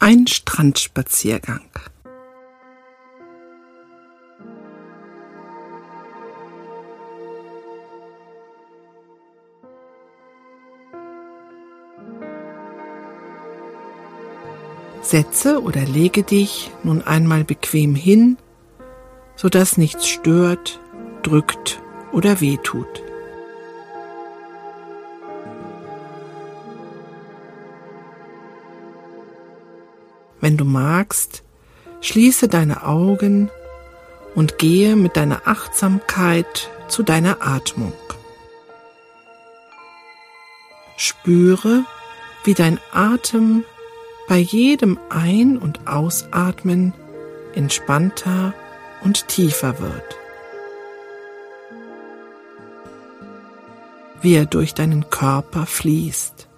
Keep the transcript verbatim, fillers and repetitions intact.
Ein Strandspaziergang. Setze oder lege dich nun einmal bequem hin, sodass nichts stört, drückt oder wehtut. Wenn du magst, schließe deine Augen und gehe mit deiner Achtsamkeit zu deiner Atmung. Spüre, wie dein Atem bei jedem Ein- und Ausatmen entspannter und tiefer wird. Wie er durch deinen Körper fließt.